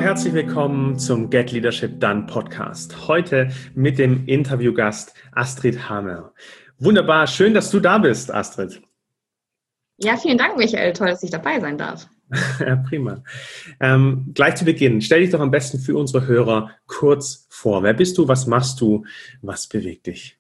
herzlich willkommen zum Get Leadership Done Podcast. Heute mit dem Interviewgast Astrid Hamer. Wunderbar, schön, dass du da bist, Astrid. Ja, vielen Dank, Michael. Toll, dass ich dabei sein darf. Ja, prima. Gleich zu Beginn, stell dich doch am besten für unsere Hörer kurz vor. Wer bist du, was machst du, was bewegt dich?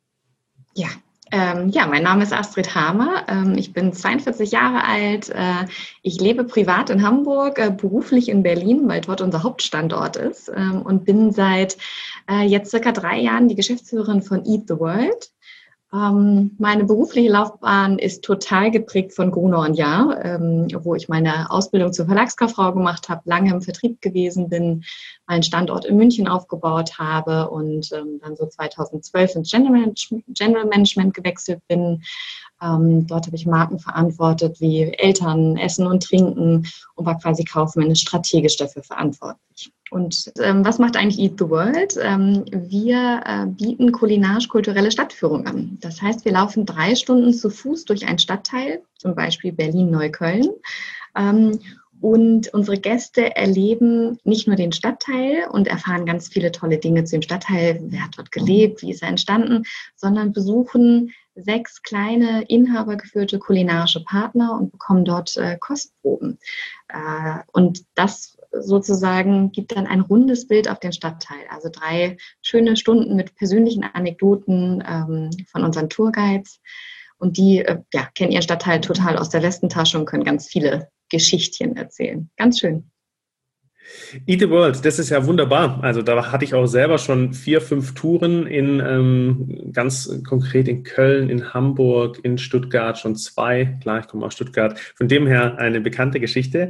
Mein Name ist Astrid Hamer. Ich bin 42 Jahre alt. Ich lebe privat in Hamburg, beruflich in Berlin, weil dort unser Hauptstandort ist, und bin seit jetzt circa 3 Jahren die Geschäftsführerin von Eat the World. Meine berufliche Laufbahn ist total geprägt von Gruner + Jahr, wo ich meine Ausbildung zur Verlagskauffrau gemacht habe, lange im Vertrieb gewesen bin, meinen Standort in München aufgebaut habe und dann so 2012 ins General Management gewechselt bin. Dort habe ich Marken verantwortet wie Eltern, Essen und Trinken und war quasi kaufmännisch strategisch dafür verantwortlich. Und was macht eigentlich Eat the World? Wir bieten kulinarisch-kulturelle Stadtführung an. Das heißt, wir laufen 3 Stunden zu Fuß durch einen Stadtteil, zum Beispiel Berlin-Neukölln. Und unsere Gäste erleben nicht nur den Stadtteil und erfahren ganz viele tolle Dinge zu dem Stadtteil, wer hat dort gelebt, wie ist er entstanden, sondern besuchen 6 kleine inhabergeführte kulinarische Partner und bekommen dort Kostproben. Und das sozusagen gibt dann ein rundes Bild auf den Stadtteil. Also 3 schöne Stunden mit persönlichen Anekdoten von unseren Tourguides. Und die kennen ihren Stadtteil total aus der Westentasche und können ganz viele Geschichtchen erzählen. Ganz schön. Eat the World, das ist ja wunderbar. Also da hatte ich auch selber schon 4, 5 Touren ganz konkret in Köln, in Hamburg, in Stuttgart schon 2. Klar, ich komme aus Stuttgart. Von dem her eine bekannte Geschichte.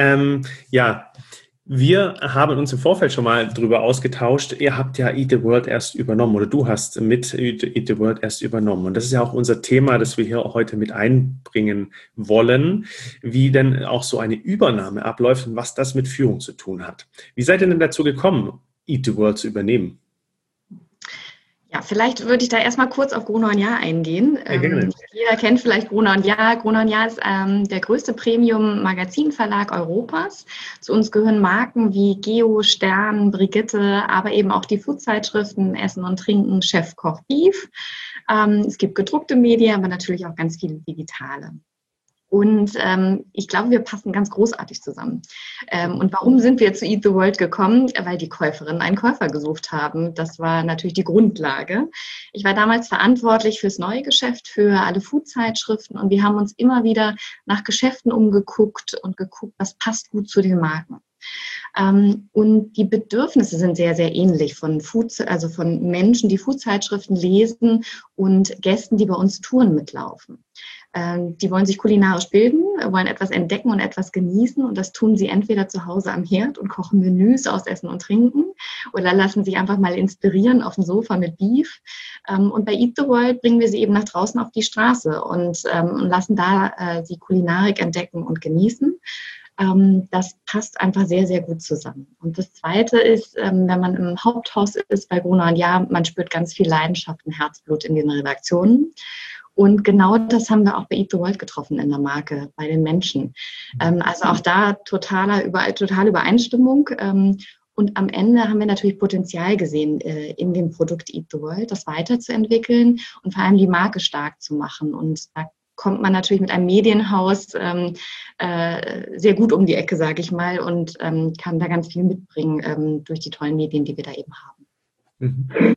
Wir haben uns im Vorfeld schon mal drüber ausgetauscht. Ihr habt ja Eat the World erst übernommen oder du hast mit Eat the World erst übernommen. Und das ist ja auch unser Thema, das wir hier heute mit einbringen wollen, wie denn auch so eine Übernahme abläuft und was das mit Führung zu tun hat. Wie seid ihr denn dazu gekommen, Eat the World zu übernehmen? Ja, vielleicht würde ich da erstmal kurz auf Gruner + Jahr eingehen. Ja, gerne. Jeder kennt vielleicht Gruner + Jahr. Gruner + Jahr ist der größte Premium-Magazinverlag Europas. Zu uns gehören Marken wie Geo, Stern, Brigitte, aber eben auch die Food-Zeitschriften Essen und Trinken, Chef, Koch, Beef. Es gibt gedruckte Medien, aber natürlich auch ganz viele digitale. Und ich glaube, wir passen ganz großartig zusammen. Und warum sind wir zu Eat the World gekommen? Weil die Käuferinnen einen Käufer gesucht haben. Das war natürlich die Grundlage. Ich war damals verantwortlich fürs neue Geschäft, für alle Food-Zeitschriften. Und wir haben uns immer wieder nach Geschäften umgeguckt und geguckt, was passt gut zu den Marken. Und die Bedürfnisse sind sehr, sehr ähnlich von Menschen, die Food-Zeitschriften lesen und Gästen, die bei uns Touren mitlaufen. Die wollen sich kulinarisch bilden, wollen etwas entdecken und etwas genießen und das tun sie entweder zu Hause am Herd und kochen Menüs aus Essen und Trinken oder lassen sich einfach mal inspirieren auf dem Sofa mit Beef. Und bei Eat the World bringen wir sie eben nach draußen auf die Straße und lassen da die Kulinarik entdecken und genießen. Das passt einfach sehr, sehr gut zusammen. Und das Zweite ist, wenn man im Haupthaus ist bei Gruner + Jahr, man spürt ganz viel Leidenschaft und Herzblut in den Redaktionen. Und genau das haben wir auch bei Eat the World getroffen in der Marke, bei den Menschen. Also auch da totale Übereinstimmung. Und am Ende haben wir natürlich Potenzial gesehen, in dem Produkt Eat the World, das weiterzuentwickeln und vor allem die Marke stark zu machen. Und da kommt man natürlich mit einem Medienhaus sehr gut um die Ecke, sage ich mal, und kann da ganz viel mitbringen durch die tollen Medien, die wir da eben haben.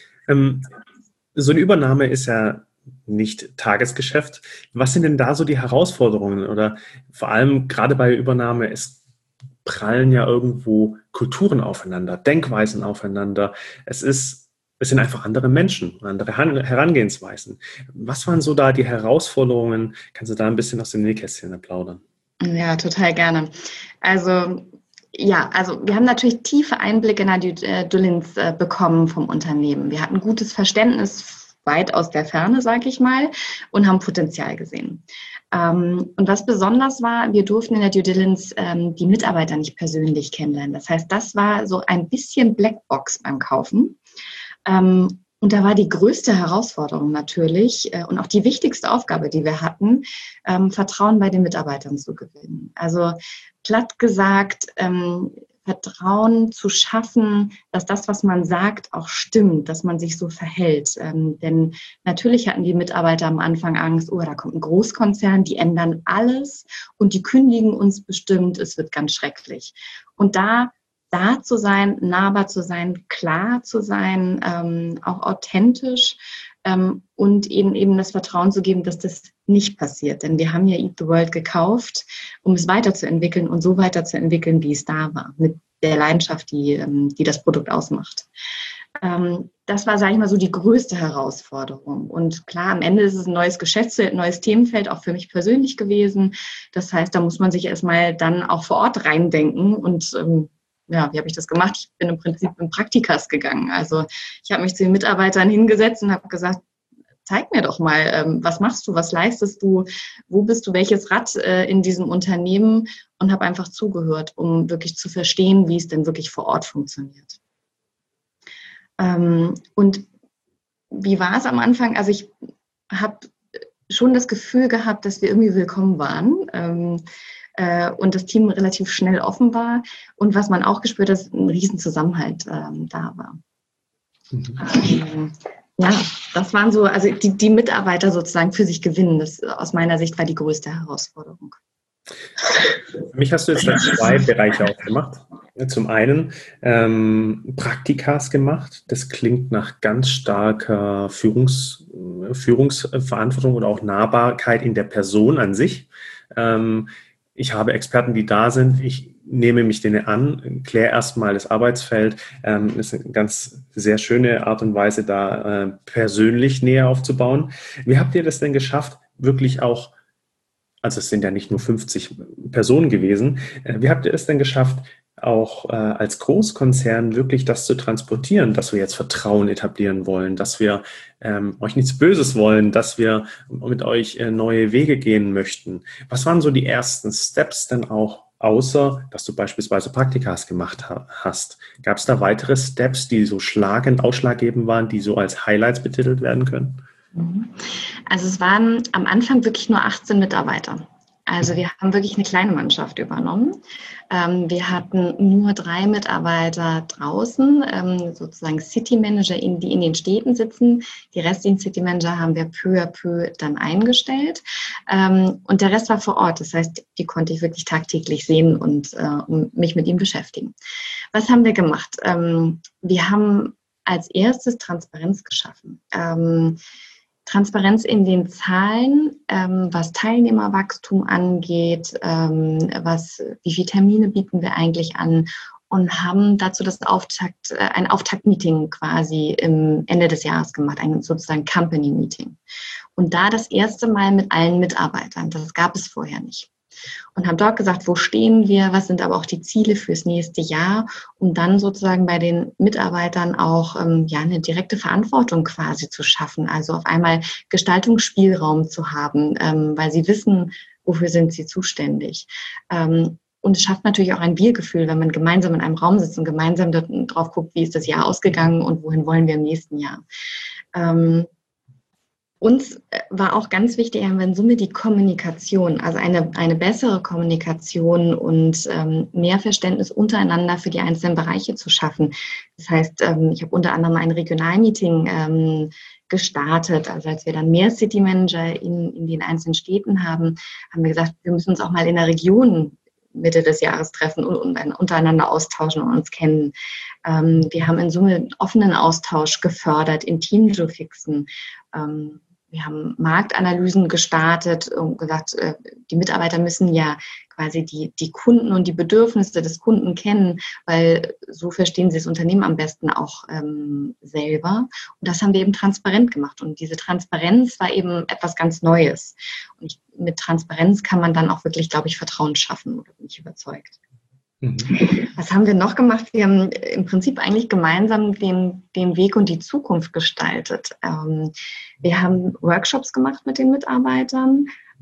So eine Übernahme ist ja nicht Tagesgeschäft. Was sind denn da so die Herausforderungen? Oder vor allem gerade bei Übernahme, es prallen ja irgendwo Kulturen aufeinander, Denkweisen aufeinander. Es sind einfach andere Menschen, andere Herangehensweisen. Was waren so da die Herausforderungen? Kannst du da ein bisschen aus dem Nähkästchen plaudern? Ja, total gerne. Also wir haben natürlich tiefe Einblicke in die Due Diligence bekommen vom Unternehmen. Wir hatten gutes Verständnis weit aus der Ferne, sage ich mal, und haben Potenzial gesehen. Und was besonders war, wir durften in der Due Diligence die Mitarbeiter nicht persönlich kennenlernen. Das heißt, das war so ein bisschen Blackbox beim Kaufen. Und da war die größte Herausforderung natürlich und auch die wichtigste Aufgabe, die wir hatten, Vertrauen bei den Mitarbeitern zu gewinnen. Also platt gesagt, Vertrauen zu schaffen, dass das, was man sagt, auch stimmt, dass man sich so verhält. Denn natürlich hatten die Mitarbeiter am Anfang Angst, oh, da kommt ein Großkonzern, die ändern alles und die kündigen uns bestimmt, es wird ganz schrecklich. Und da zu sein, nahbar zu sein, klar zu sein, auch authentisch und eben das Vertrauen zu geben, dass das nicht passiert. Denn wir haben ja Eat the World gekauft, um es weiterzuentwickeln und so weiterzuentwickeln, wie es da war, mit der Leidenschaft, die das Produkt ausmacht. Das war, sage ich mal, so die größte Herausforderung. Und klar, am Ende ist es ein neues Geschäftsfeld, ein neues Themenfeld, auch für mich persönlich gewesen. Das heißt, da muss man sich erstmal dann auch vor Ort reindenken und ja, wie habe ich das gemacht? Ich bin im Prinzip in Praktikas gegangen. Also ich habe mich zu den Mitarbeitern hingesetzt und habe gesagt, zeig mir doch mal, was machst du, was leistest du, wo bist du, welches Rad in diesem Unternehmen, und habe einfach zugehört, um wirklich zu verstehen, wie es denn wirklich vor Ort funktioniert. Und wie war es am Anfang? Also ich habe schon das Gefühl gehabt, dass wir irgendwie willkommen waren. Und das Team relativ schnell offen war. Und was man auch gespürt hat, dass ein Riesenzusammenhalt da war. Ja, das waren so, also die Mitarbeiter sozusagen für sich gewinnen. Das aus meiner Sicht war die größte Herausforderung. Für mich hast du jetzt zwei Bereiche aufgemacht. Zum einen Praktikas gemacht. Das klingt nach ganz starker Führungsverantwortung oder auch Nahbarkeit in der Person an sich. Ich habe Experten, die da sind. Ich nehme mich denen an, kläre erstmal das Arbeitsfeld. Das ist eine ganz sehr schöne Art und Weise, da persönlich näher aufzubauen. Wie habt ihr das denn geschafft, wirklich auch, also es sind ja nicht nur 50 Personen gewesen, wie habt ihr es denn geschafft, auch als Großkonzern wirklich das zu transportieren, dass wir jetzt Vertrauen etablieren wollen, dass wir euch nichts Böses wollen, dass wir mit euch neue Wege gehen möchten? Was waren so die ersten Steps denn auch, außer dass du beispielsweise Praktikas gemacht hast? Gab es da weitere Steps, die so ausschlaggebend waren, die so als Highlights betitelt werden können? Also es waren am Anfang wirklich nur 18 Mitarbeiter. Also wir haben wirklich eine kleine Mannschaft übernommen. Wir hatten nur 3 Mitarbeiter draußen, sozusagen City Manager, die in den Städten sitzen. Die restlichen City Manager haben wir peu à peu dann eingestellt. Und der Rest war vor Ort. Das heißt, die konnte ich wirklich tagtäglich sehen und mich mit ihm beschäftigen. Was haben wir gemacht? Wir haben als erstes Transparenz geschaffen. Transparenz in den Zahlen, was Teilnehmerwachstum angeht, wie viele Termine bieten wir eigentlich an, und haben dazu ein Auftaktmeeting quasi im Ende des Jahres gemacht, ein sozusagen Company Meeting. Und da das erste Mal mit allen Mitarbeitern, das gab es vorher nicht. Und haben dort gesagt, wo stehen wir, was sind aber auch die Ziele fürs nächste Jahr, um dann sozusagen bei den Mitarbeitern auch eine direkte Verantwortung quasi zu schaffen, also auf einmal Gestaltungsspielraum zu haben, weil sie wissen, wofür sind sie zuständig. Und es schafft natürlich auch ein Wir-Gefühl, wenn man gemeinsam in einem Raum sitzt und gemeinsam drauf guckt, wie ist das Jahr ausgegangen und wohin wollen wir im nächsten Jahr. Uns war auch ganz wichtig, in Summe die Kommunikation, also eine bessere Kommunikation und mehr Verständnis untereinander für die einzelnen Bereiche zu schaffen. Das heißt, ich habe unter anderem ein Regionalmeeting gestartet. Also als wir dann mehr City Manager in den einzelnen Städten haben wir gesagt, wir müssen uns auch mal in der Region Mitte des Jahres treffen und untereinander austauschen und uns kennen. Wir haben in Summe offenen Austausch gefördert, in Teamgeofixen. Wir haben Marktanalysen gestartet und gesagt, die Mitarbeiter müssen ja quasi die Kunden und die Bedürfnisse des Kunden kennen, weil so verstehen sie das Unternehmen am besten auch selber. Und das haben wir eben transparent gemacht. Und diese Transparenz war eben etwas ganz Neues. Und mit Transparenz kann man dann auch wirklich, glaube ich, Vertrauen schaffen, oder bin ich überzeugt. Was haben wir noch gemacht? Wir haben im Prinzip eigentlich gemeinsam den Weg und die Zukunft gestaltet. Wir haben Workshops gemacht mit den Mitarbeitern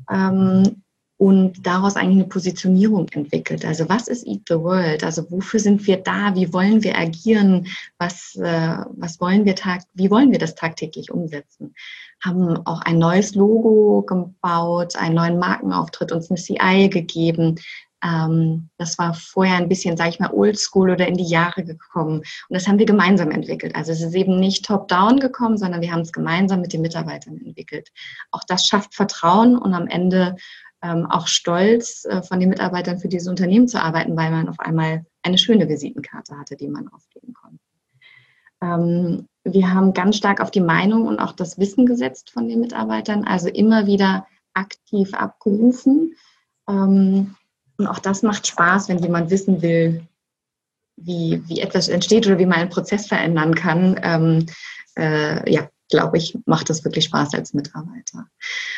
und daraus eigentlich eine Positionierung entwickelt. Also was ist Eat the World? Also wofür sind wir da? Wie wollen wir agieren? Wie wollen wir das tagtäglich umsetzen? Haben auch ein neues Logo gebaut, einen neuen Markenauftritt, uns eine CI gegeben. Das war vorher ein bisschen, sage ich mal, oldschool oder in die Jahre gekommen. Und das haben wir gemeinsam entwickelt. Also es ist eben nicht top-down gekommen, sondern wir haben es gemeinsam mit den Mitarbeitern entwickelt. Auch das schafft Vertrauen und am Ende auch Stolz von den Mitarbeitern für dieses Unternehmen zu arbeiten, weil man auf einmal eine schöne Visitenkarte hatte, die man aufgeben konnte. Wir haben ganz stark auf die Meinung und auch das Wissen gesetzt von den Mitarbeitern, also immer wieder aktiv abgerufen. Und auch das macht Spaß, wenn jemand wissen will, wie etwas entsteht oder wie man einen Prozess verändern kann. Glaube ich, macht das wirklich Spaß als Mitarbeiter.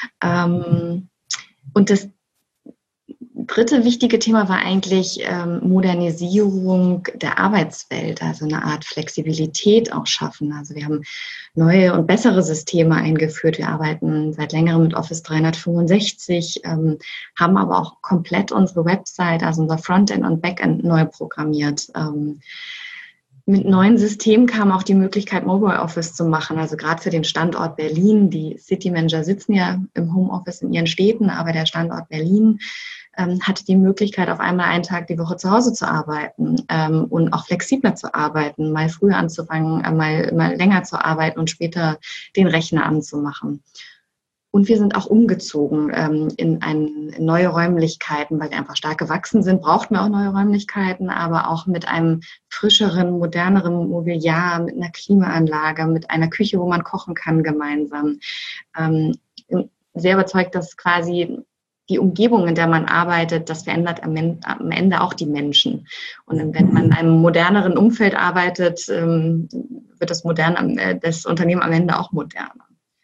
Und das dritte wichtige Thema war eigentlich Modernisierung der Arbeitswelt, also eine Art Flexibilität auch schaffen. Also wir haben neue und bessere Systeme eingeführt. Wir arbeiten seit längerem mit Office 365, haben aber auch komplett unsere Website, also unser Frontend und Backend neu programmiert. Mit neuen Systemen kam auch die Möglichkeit, Mobile Office zu machen, also gerade für den Standort Berlin. Die City Manager sitzen ja im Homeoffice in ihren Städten, aber der Standort Berlin hatte die Möglichkeit, auf einmal einen Tag die Woche zu Hause zu arbeiten und auch flexibler zu arbeiten, mal früher anzufangen, mal länger zu arbeiten und später den Rechner anzumachen. Und wir sind auch umgezogen in neue Räumlichkeiten, weil wir einfach stark gewachsen sind, brauchten wir auch neue Räumlichkeiten, aber auch mit einem frischeren, moderneren Mobiliar, mit einer Klimaanlage, mit einer Küche, wo man kochen kann gemeinsam. Ich bin sehr überzeugt, dass quasi die Umgebung, in der man arbeitet, das verändert am Ende auch die Menschen. Und wenn man in einem moderneren Umfeld arbeitet, wird das Unternehmen am Ende auch moderner.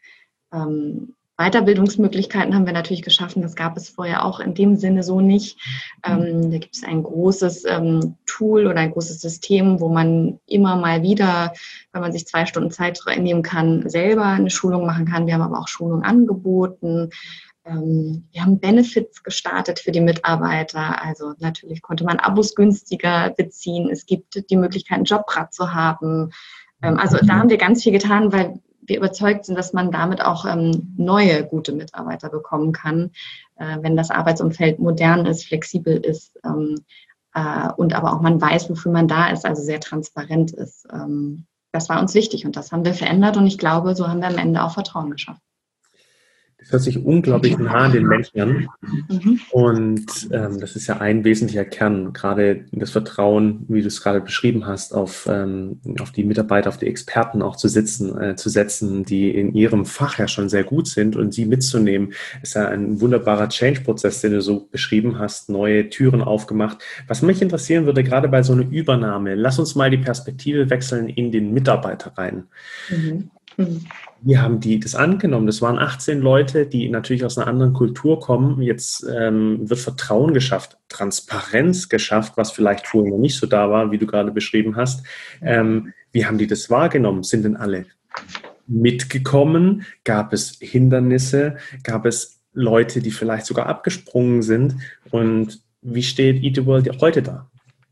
Weiterbildungsmöglichkeiten haben wir natürlich geschaffen. Das gab es vorher auch in dem Sinne so nicht. Da gibt es ein großes Tool oder ein großes System, wo man immer mal wieder, wenn man sich 2 Stunden Zeit nehmen kann, selber eine Schulung machen kann. Wir haben aber auch Schulungen angeboten. Wir haben Benefits gestartet für die Mitarbeiter. Also natürlich konnte man Abos günstiger beziehen. Es gibt die Möglichkeit, einen Jobrad zu haben. Also da haben wir ganz viel getan, weil wir überzeugt sind, dass man damit auch neue, gute Mitarbeiter bekommen kann, wenn das Arbeitsumfeld modern ist, flexibel ist und aber auch man weiß, wofür man da ist, also sehr transparent ist. Das war uns wichtig und das haben wir verändert und ich glaube, so haben wir am Ende auch Vertrauen geschaffen. Das hört sich unglaublich nah an den Menschen an. Und das ist ja ein wesentlicher Kern, gerade das Vertrauen, wie du es gerade beschrieben hast, auf die Mitarbeiter, auf die Experten auch zu setzen, die in ihrem Fach ja schon sehr gut sind und sie mitzunehmen, ist ja ein wunderbarer Change-Prozess, den du so beschrieben hast, neue Türen aufgemacht. Was mich interessieren würde, gerade bei so einer Übernahme, lass uns mal die Perspektive wechseln in den Mitarbeiter rein. Wie haben die das angenommen? Das waren 18 Leute, die natürlich aus einer anderen Kultur kommen. Jetzt wird Vertrauen geschafft, Transparenz geschafft, was vielleicht vorher noch nicht so da war, wie du gerade beschrieben hast. Wie haben die das wahrgenommen? Sind denn alle mitgekommen? Gab es Hindernisse? Gab es Leute, die vielleicht sogar abgesprungen sind? Und wie steht Eat the World heute da?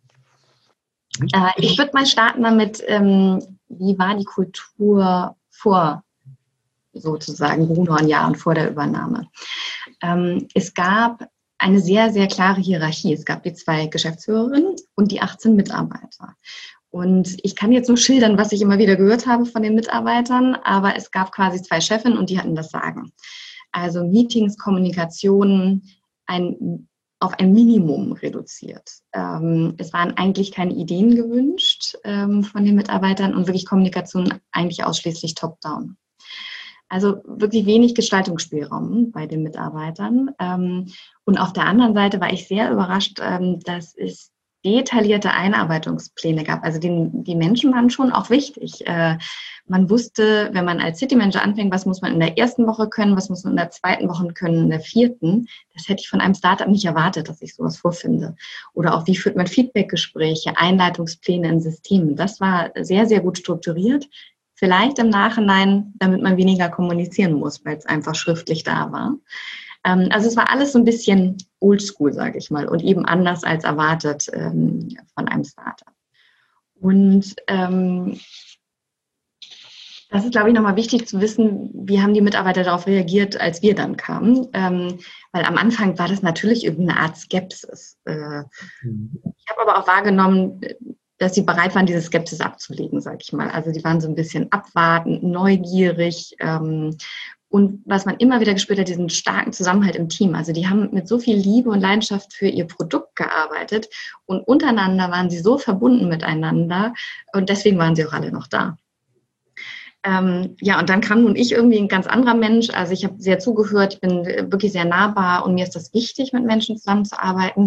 Ich würde mal starten damit, wie war die Kultur vor sozusagen Bruno und Jahren vor der Übernahme. Es gab eine sehr, sehr klare Hierarchie. Es gab die 2 Geschäftsführerinnen und die 18 Mitarbeiter. Und ich kann jetzt nur schildern, was ich immer wieder gehört habe von den Mitarbeitern, aber es gab quasi 2 Chefinnen und die hatten das Sagen. Also Meetings, Kommunikation auf ein Minimum reduziert. Es waren eigentlich keine Ideen gewünscht von den Mitarbeitern und wirklich Kommunikation eigentlich ausschließlich top-down. Also wirklich wenig Gestaltungsspielraum bei den Mitarbeitern. Und auf der anderen Seite war ich sehr überrascht, dass es detaillierte Einarbeitungspläne gab. Also die Menschen waren schon auch wichtig. Man wusste, wenn man als City Manager anfängt, was muss man in der 1. Woche können, was muss man in der 2. Woche können, in der 4. Das hätte ich von einem Startup nicht erwartet, dass ich sowas vorfinde. Oder auch, wie führt man Feedbackgespräche, Einleitungspläne in Systemen. Das war sehr, sehr gut strukturiert. Vielleicht im Nachhinein, damit man weniger kommunizieren muss, weil es einfach schriftlich da war. Also es war alles so ein bisschen oldschool, sage ich mal, und eben anders als erwartet von einem Startup. Und Das ist, glaube ich, nochmal wichtig zu wissen, wie haben die Mitarbeiter darauf reagiert, als wir dann kamen. Weil am Anfang war das natürlich irgendwie eine Art Skepsis. Ich habe aber auch wahrgenommen, dass sie bereit waren, diese Skepsis abzulegen, sage ich mal. Also die waren so ein bisschen abwartend, neugierig. Und was man immer wieder gespürt hat, diesen starken Zusammenhalt im Team. Also die haben mit so viel Liebe und Leidenschaft für ihr Produkt gearbeitet und untereinander waren sie so verbunden miteinander und deswegen waren sie auch alle noch da. Ja, und dann kam nun ich irgendwie ein ganz anderer Mensch. Also ich habe sehr zugehört, ich bin wirklich sehr nahbar und mir ist das wichtig, mit Menschen zusammenzuarbeiten.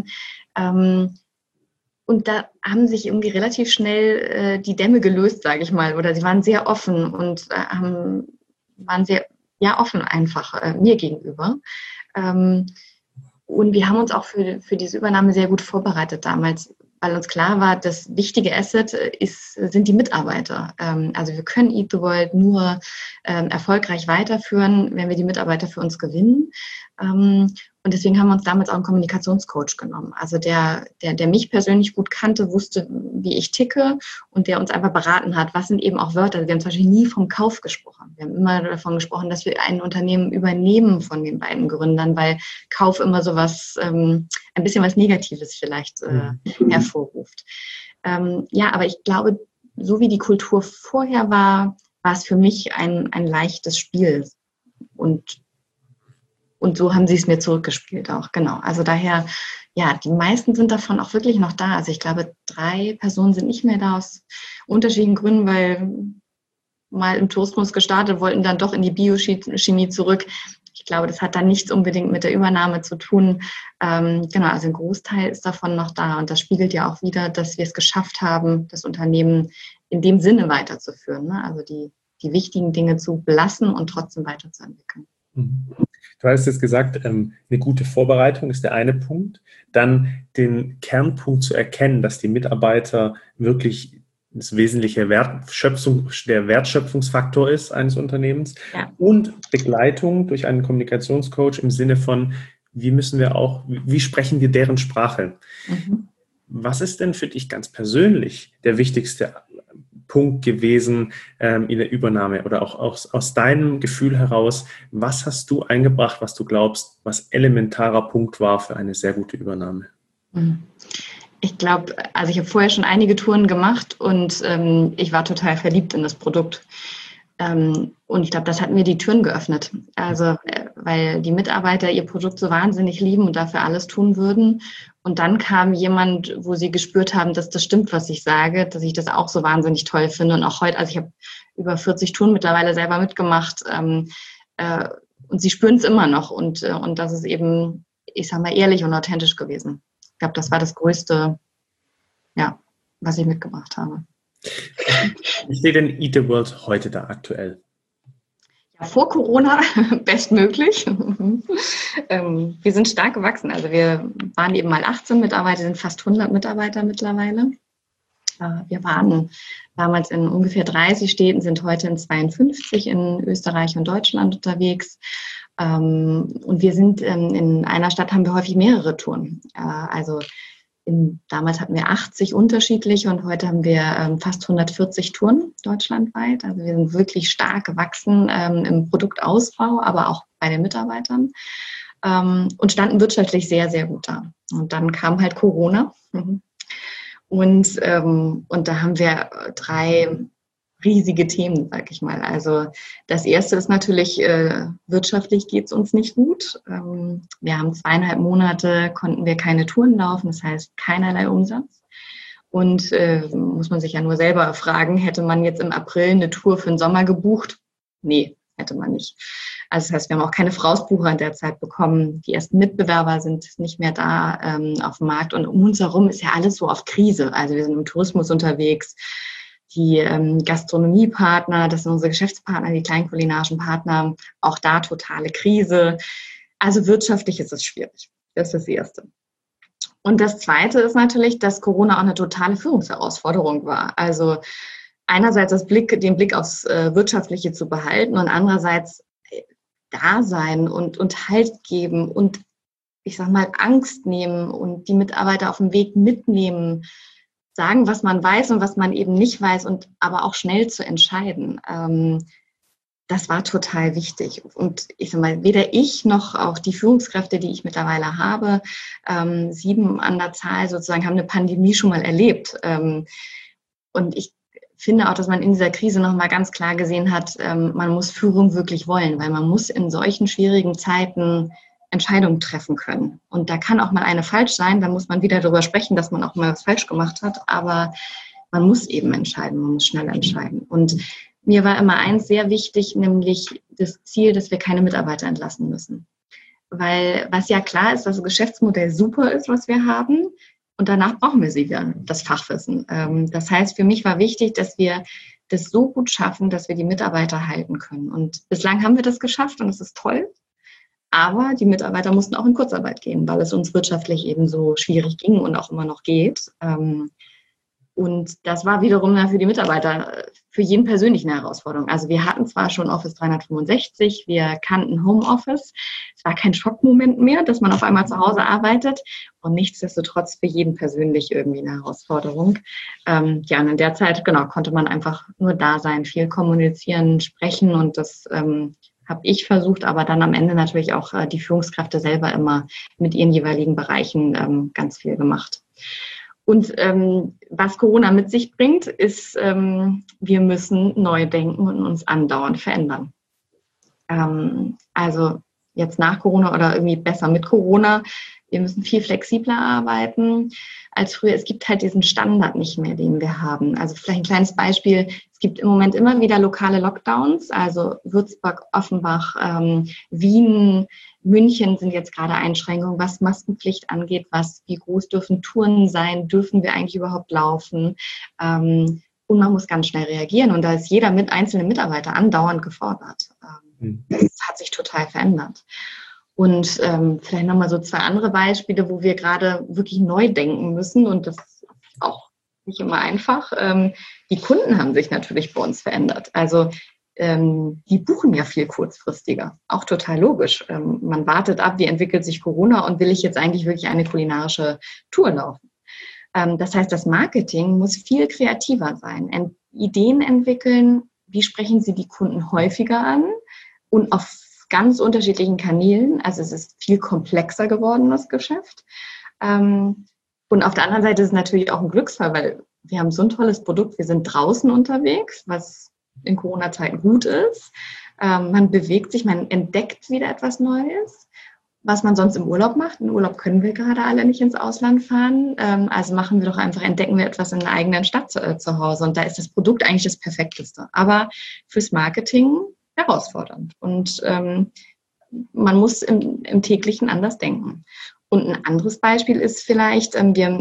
Und da haben sich irgendwie relativ schnell die Dämme gelöst, sage ich mal. Oder sie waren sehr offen und waren sehr offen einfach mir gegenüber. Und wir haben uns auch für diese Übernahme sehr gut vorbereitet damals, weil uns klar war, das wichtige Asset sind die Mitarbeiter. Also wir können Eat the World nur erfolgreich weiterführen, wenn wir die Mitarbeiter für uns gewinnen. Und deswegen haben wir uns damals auch einen Kommunikationscoach genommen. Also der mich persönlich gut kannte, wusste, wie ich ticke und der uns einfach beraten hat, was sind eben auch Wörter. Wir haben zum Beispiel nie vom Kauf gesprochen. Wir haben immer davon gesprochen, dass wir ein Unternehmen übernehmen von den beiden Gründern, weil Kauf immer so was, ein bisschen was Negatives vielleicht hervorruft. Ja, aber ich glaube, so wie die Kultur vorher war es für mich ein leichtes Spiel. Und so haben sie es mir zurückgespielt auch, genau. Also daher, ja, die meisten sind davon auch wirklich noch da. Also ich glaube, 3 Personen sind nicht mehr da aus unterschiedlichen Gründen, weil mal im Tourismus gestartet, wollten dann doch in die Biochemie zurück. Ich glaube, das hat dann nichts unbedingt mit der Übernahme zu tun. Genau, also ein Großteil ist davon noch da. Und das spiegelt ja auch wieder, dass wir es geschafft haben, das Unternehmen in dem Sinne weiterzuführen. Ne? Also die wichtigen Dinge zu belassen und trotzdem weiterzuentwickeln. Du hast jetzt gesagt, eine gute Vorbereitung ist der eine Punkt. Dann den Kernpunkt zu erkennen, dass die Mitarbeiter wirklich das wesentliche der Wertschöpfungsfaktor ist eines Unternehmens. Ja. Und Begleitung durch einen Kommunikationscoach im Sinne von, wie sprechen wir deren Sprache? Mhm. Was ist denn für dich ganz persönlich der wichtigste Punkt gewesen in der Übernahme oder auch aus deinem Gefühl heraus? Was hast du eingebracht, was du glaubst, was elementarer Punkt war für eine sehr gute Übernahme? Ich glaube, also ich habe vorher schon einige Touren gemacht und ich war total verliebt in das Produkt. Und ich glaube, das hat mir die Türen geöffnet. Also, weil die Mitarbeiter ihr Produkt so wahnsinnig lieben und dafür alles tun würden. Und dann kam jemand, wo sie gespürt haben, dass das stimmt, was ich sage, dass ich das auch so wahnsinnig toll finde. Und auch heute, also ich habe über 40 Touren mittlerweile selber mitgemacht. Und sie spüren es immer noch. Und das ist eben, ich sag mal, ehrlich und authentisch gewesen. Ich glaube, das war das Größte, ja, was ich mitgebracht habe. Wie steht denn Eat the World heute da aktuell? Ja, vor Corona bestmöglich. Wir sind stark gewachsen. Also wir waren eben mal 18 Mitarbeiter, sind fast 100 Mitarbeiter mittlerweile. Wir waren damals in ungefähr 30 Städten, sind heute in 52 in Österreich und Deutschland unterwegs. Und wir sind in einer Stadt, haben wir häufig mehrere Touren. Also damals hatten wir 80 unterschiedliche und heute haben wir fast 140 Touren deutschlandweit. Also wir sind wirklich stark gewachsen im Produktausbau, aber auch bei den Mitarbeitern und standen wirtschaftlich sehr, sehr gut da. Und dann kam halt Corona und da haben wir 3 riesige Themen, sag ich mal. Also das erste ist natürlich, wirtschaftlich geht es uns nicht gut. Wir haben 2,5 Monate, konnten wir keine Touren laufen, das heißt keinerlei Umsatz. Und muss man sich ja nur selber fragen, hätte man jetzt im April eine Tour für den Sommer gebucht? Nee, hätte man nicht. Also das heißt, wir haben auch keine Vorausbucher in der Zeit bekommen. Die ersten Mitbewerber sind nicht mehr da auf dem Markt. Und um uns herum ist ja alles so auf Krise. Also wir sind im Tourismus unterwegs. Die Gastronomiepartner, das sind unsere Geschäftspartner, die kleinen kulinarischen Partner, auch da totale Krise. Also wirtschaftlich ist es schwierig. Das ist das Erste. Und das Zweite ist natürlich, dass Corona auch eine totale Führungsherausforderung war. Also einerseits den Blick aufs Wirtschaftliche zu behalten und andererseits da sein und Halt geben und ich sag mal Angst nehmen und die Mitarbeiter auf dem Weg mitnehmen, sagen, was man weiß und was man eben nicht weiß und aber auch schnell zu entscheiden. Das war total wichtig. Und ich sag mal, weder ich noch auch die Führungskräfte, die ich mittlerweile habe, 7 an der Zahl sozusagen, haben eine Pandemie schon mal erlebt. Und ich finde auch, dass man in dieser Krise nochmal ganz klar gesehen hat, man muss Führung wirklich wollen, weil man muss in solchen schwierigen Zeiten Entscheidungen treffen können. Und da kann auch mal eine falsch sein, da muss man wieder darüber sprechen, dass man auch mal was falsch gemacht hat, aber man muss eben entscheiden, man muss schnell entscheiden. Und mir war immer eins sehr wichtig, nämlich das Ziel, dass wir keine Mitarbeiter entlassen müssen. Weil was ja klar ist, dass das Geschäftsmodell super ist, was wir haben, und danach brauchen wir sie wieder, das Fachwissen. Das heißt, für mich war wichtig, dass wir das so gut schaffen, dass wir die Mitarbeiter halten können. Und bislang haben wir das geschafft und das ist toll. Aber die Mitarbeiter mussten auch in Kurzarbeit gehen, weil es uns wirtschaftlich eben so schwierig ging und auch immer noch geht. Und das war wiederum für die Mitarbeiter, für jeden persönlich eine Herausforderung. Also wir hatten zwar schon Office 365, wir kannten Homeoffice. Es war kein Schockmoment mehr, dass man auf einmal zu Hause arbeitet. Und nichtsdestotrotz für jeden persönlich irgendwie eine Herausforderung. Und in der Zeit, genau, konnte man einfach nur da sein, viel kommunizieren, sprechen. Und das habe ich versucht, aber dann am Ende natürlich auch die Führungskräfte selber immer mit ihren jeweiligen Bereichen ganz viel gemacht. Und was Corona mit sich bringt, ist, wir müssen neu denken und uns andauernd verändern. Also jetzt nach Corona oder irgendwie besser mit Corona, wir müssen viel flexibler arbeiten als früher. Es gibt halt diesen Standard nicht mehr, den wir haben. Also vielleicht ein kleines Beispiel. Es gibt im Moment immer wieder lokale Lockdowns. Also Würzburg, Offenbach, Wien, München sind jetzt gerade Einschränkungen, was Maskenpflicht angeht, wie groß dürfen Touren sein, dürfen wir eigentlich überhaupt laufen? Und man muss ganz schnell reagieren. Und da ist jeder einzelne Mitarbeiter andauernd gefordert. Das hat sich total verändert. Und vielleicht nochmal so 2 andere Beispiele, wo wir gerade wirklich neu denken müssen. Und das ist auch nicht immer einfach. Die Kunden haben sich natürlich bei uns verändert. Also die buchen ja viel kurzfristiger. Auch total logisch. Man wartet ab, wie entwickelt sich Corona und will ich jetzt eigentlich wirklich eine kulinarische Tour laufen. Das heißt, das Marketing muss viel kreativer sein. Ideen entwickeln, wie sprechen Sie die Kunden häufiger an und auf ganz unterschiedlichen Kanälen. Also es ist viel komplexer geworden, das Geschäft. Und auf der anderen Seite ist es natürlich auch ein Glücksfall, weil wir haben so ein tolles Produkt. Wir sind draußen unterwegs, was in Corona-Zeiten gut ist. Man bewegt sich, man entdeckt wieder etwas Neues, was man sonst im Urlaub macht. Im Urlaub können wir gerade alle nicht ins Ausland fahren. Also entdecken wir etwas in der eigenen Stadt zu Hause. Und da ist das Produkt eigentlich das Perfekteste. Aber fürs Marketing herausfordernd. Und man muss im Täglichen anders denken. Und ein anderes Beispiel ist vielleicht,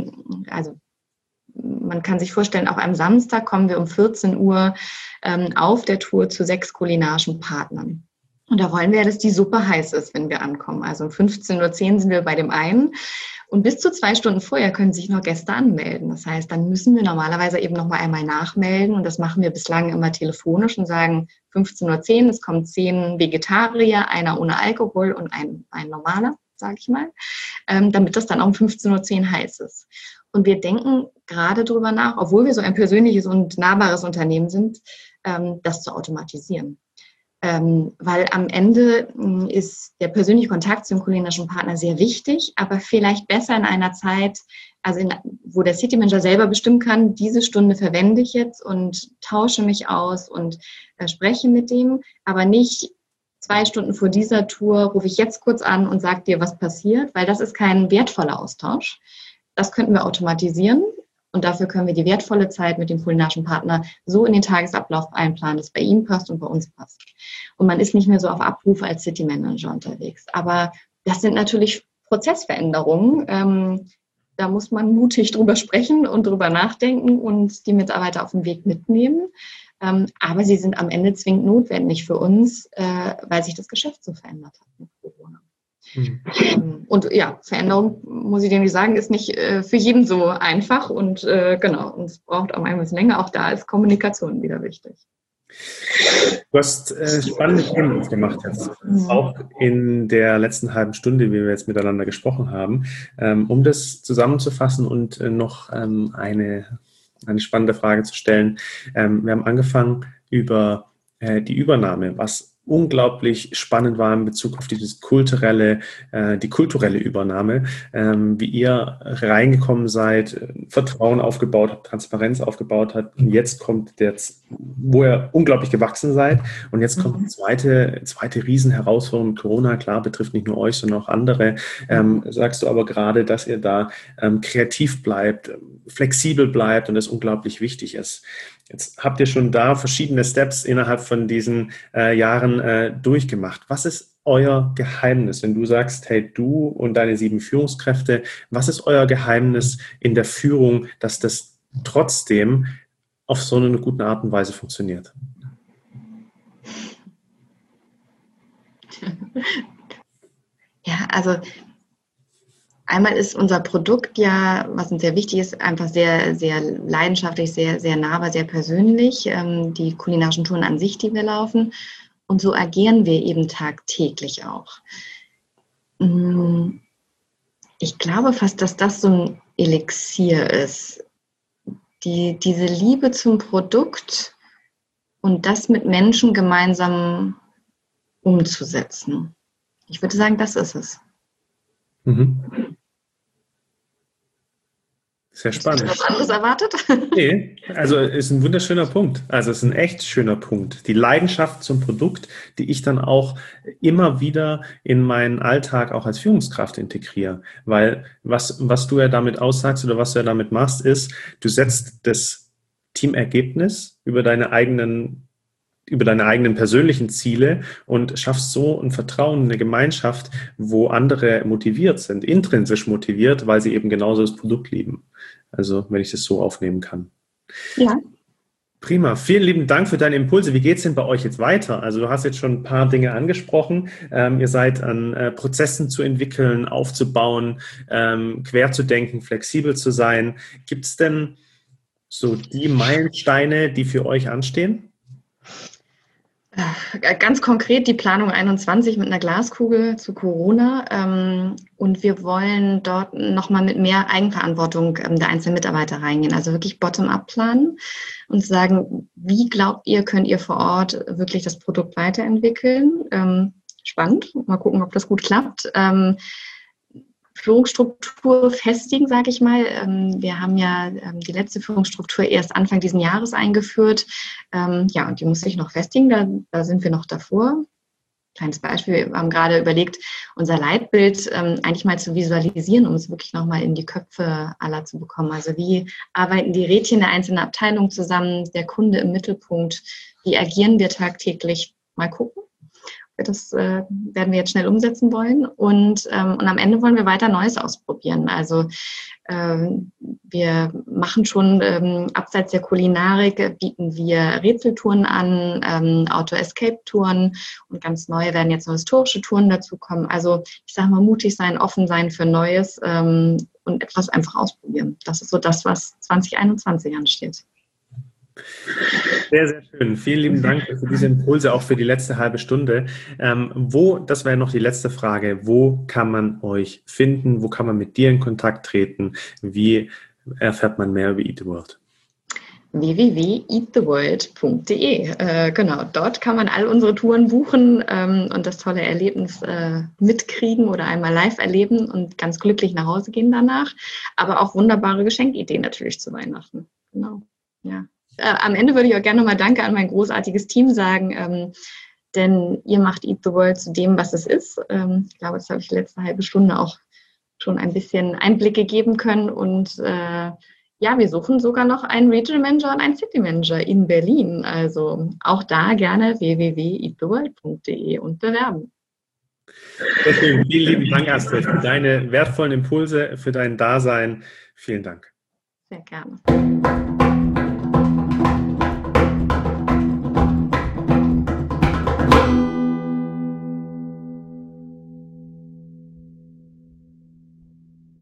man kann sich vorstellen, auch am Samstag kommen wir um 14 Uhr auf der Tour zu 6 kulinarischen Partnern. Und da wollen wir ja, dass die Suppe heiß ist, wenn wir ankommen. Also um 15:10 Uhr sind wir bei dem einen. Und bis zu 2 Stunden vorher können sich noch Gäste anmelden. Das heißt, dann müssen wir normalerweise eben noch mal einmal nachmelden. Und das machen wir bislang immer telefonisch und sagen 15:10 Uhr, es kommen 10 Vegetarier, einer ohne Alkohol und ein normaler, sage ich mal, damit das dann auch um 15:10 Uhr heiß ist. Und wir denken gerade darüber nach, obwohl wir so ein persönliches und nahbares Unternehmen sind, das zu automatisieren. Weil am Ende ist der persönliche Kontakt zum kulinarischen Partner sehr wichtig, aber vielleicht besser in einer Zeit, wo der City Manager selber bestimmen kann, diese Stunde verwende ich jetzt und tausche mich aus und spreche mit dem, aber nicht 2 Stunden vor dieser Tour rufe ich jetzt kurz an und sage dir, was passiert, weil das ist kein wertvoller Austausch. Das könnten wir automatisieren. Und dafür können wir die wertvolle Zeit mit dem kulinarischen Partner so in den Tagesablauf einplanen, dass bei ihm passt und bei uns passt. Und man ist nicht mehr so auf Abruf als City Manager unterwegs. Aber das sind natürlich Prozessveränderungen. Da muss man mutig drüber sprechen und drüber nachdenken und die Mitarbeiter auf den Weg mitnehmen. Aber sie sind am Ende zwingend notwendig für uns, weil sich das Geschäft so verändert hat mit Corona. Und ja, Veränderung, muss ich dir sagen, ist nicht für jeden so einfach und und es braucht auch ein bisschen länger. Auch da ist Kommunikation wieder wichtig. Du hast spannende Themen aufgemacht jetzt, auch in der letzten halben Stunde, wie wir jetzt miteinander gesprochen haben. Um das zusammenzufassen und noch eine spannende Frage zu stellen. Wir haben angefangen, über die Übernahme, was unglaublich spannend war in Bezug auf dieses die kulturelle Übernahme, wie ihr reingekommen seid, Vertrauen aufgebaut habt, Transparenz aufgebaut habt und jetzt kommt wo ihr unglaublich gewachsen seid und jetzt kommt die zweite Riesenherausforderung mit Corona, klar, betrifft nicht nur euch, sondern auch andere, sagst du aber gerade, dass ihr da kreativ bleibt, flexibel bleibt und das unglaublich wichtig ist. Jetzt habt ihr schon da verschiedene Steps innerhalb von diesen Jahren durchgemacht. Was ist euer Geheimnis, wenn du sagst, hey, du und deine 7 Führungskräfte, was ist euer Geheimnis in der Führung, dass das trotzdem auf so eine gute Art und Weise funktioniert? Ja, also einmal ist unser Produkt ja, was uns sehr wichtig ist, einfach sehr, sehr leidenschaftlich, sehr, sehr nahbar, sehr persönlich. Die kulinarischen Touren an sich, die wir laufen. Und so agieren wir eben tagtäglich auch. Ich glaube fast, dass das so ein Elixier ist. Diese Liebe zum Produkt und das mit Menschen gemeinsam umzusetzen. Ich würde sagen, das ist es. Sehr spannend. Hast du was anderes erwartet? Nee, also ist ein wunderschöner Punkt. Also es ist ein echt schöner Punkt. Die Leidenschaft zum Produkt, die ich dann auch immer wieder in meinen Alltag auch als Führungskraft integriere. Weil was du ja damit aussagst oder was du ja damit machst, ist, du setzt das Teamergebnis über deine eigenen persönlichen Ziele und schaffst so ein Vertrauen, eine Gemeinschaft, wo andere motiviert sind, intrinsisch motiviert, weil sie eben genauso das Produkt lieben. Also, wenn ich das so aufnehmen kann. Ja. Prima. Vielen lieben Dank für deine Impulse. Wie geht es denn bei euch jetzt weiter? Also, du hast jetzt schon ein paar Dinge angesprochen. Ihr seid an Prozessen zu entwickeln, aufzubauen, quer zu denken, flexibel zu sein. Gibt es denn so die Meilensteine, die für euch anstehen? Ganz konkret die Planung 21 mit einer Glaskugel zu Corona. Und wir wollen dort nochmal mit mehr Eigenverantwortung der einzelnen Mitarbeiter reingehen. Also wirklich bottom-up planen und sagen, wie glaubt ihr, könnt ihr vor Ort wirklich das Produkt weiterentwickeln? Spannend. Mal gucken, ob das gut klappt. Führungsstruktur festigen, sage ich mal. Wir haben ja die letzte Führungsstruktur erst Anfang diesen Jahres eingeführt. Ja, und die muss sich noch festigen. Da sind wir noch davor. Kleines Beispiel, wir haben gerade überlegt, unser Leitbild eigentlich mal zu visualisieren, um es wirklich nochmal in die Köpfe aller zu bekommen. Also wie arbeiten die Rädchen der einzelnen Abteilungen zusammen, der Kunde im Mittelpunkt, wie agieren wir tagtäglich? Mal gucken. Das werden wir jetzt schnell umsetzen wollen und am Ende wollen wir weiter Neues ausprobieren. Also wir machen schon abseits der Kulinarik, bieten wir Rätseltouren an, Auto-Escape-Touren und ganz neue werden jetzt noch historische Touren dazukommen. Also ich sage mal, mutig sein, offen sein für Neues und etwas einfach ausprobieren. Das ist so das, was 2021 ansteht. Sehr, sehr schön. Vielen lieben Dank für diese Impulse, auch für die letzte halbe Stunde. Das wäre noch die letzte Frage, wo kann man euch finden? Wo kann man mit dir in Kontakt treten? Wie erfährt man mehr über Eat the World? www.eattheworld.de. Genau, dort kann man all unsere Touren buchen und das tolle Erlebnis mitkriegen oder einmal live erleben und ganz glücklich nach Hause gehen danach. Aber auch wunderbare Geschenkideen natürlich zu Weihnachten. Genau, ja. Am Ende würde ich auch gerne nochmal Danke an mein großartiges Team sagen, denn ihr macht Eat the World zu dem, was es ist. Ich glaube, das habe ich die letzte halbe Stunde auch schon ein bisschen Einblicke geben können. Und ja, wir suchen sogar noch einen Regional Manager und einen City Manager in Berlin. Also auch da gerne www.eattheworld.de und bewerben. Sehr schön. Vielen lieben Dank, Astrid, für deine wertvollen Impulse, für dein Dasein. Vielen Dank. Sehr gerne.